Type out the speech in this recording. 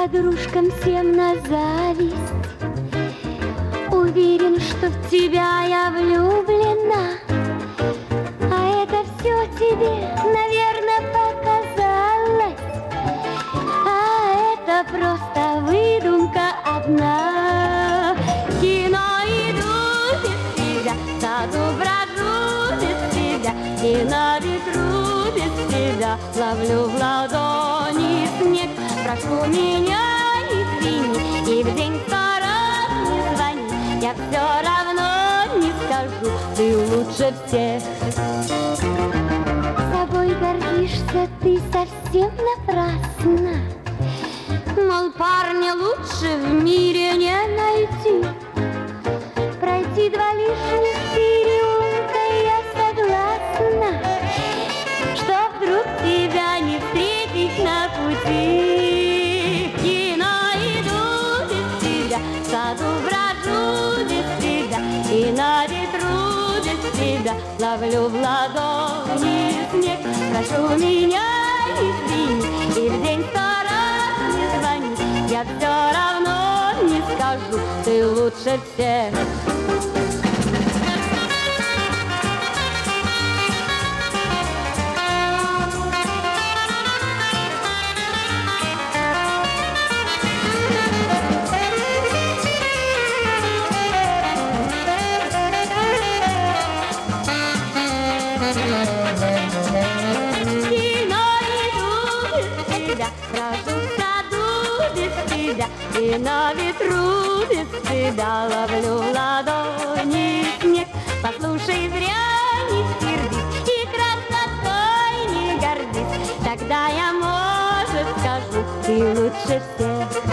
подружкам всем на зависть. Уверен, что в тебя я влюблена, а это все тебе, наверное, показалось. А это просто выдумка одна. В кино иду без тебя, в саду брожу без тебя, и на ветру без тебя ловлю в ладони снег. Прошу меня, извини, и в день 100 раз не звони, я все равно не скажу, ты лучше всех. Собой гордишься ты совсем напрасно, мол, парня лучше в мире не найти. Пройти 2 лишних переулка я согласна, что вдруг тебя не встретить на пути. В кино иду без тебя, в саду брожу без тебя, и на ветру без тебя ловлю в ладони снег. Прошу меня, извини, и в день 100 раз не звони, я все равно не скажу, ты лучше всех. Брожу в саду без тебя, и на ветру без тебя ловлю в ладони снег. Послушай, зря не сердись и красотой не гордись, тогда я, может, скажу, ты лучше всех.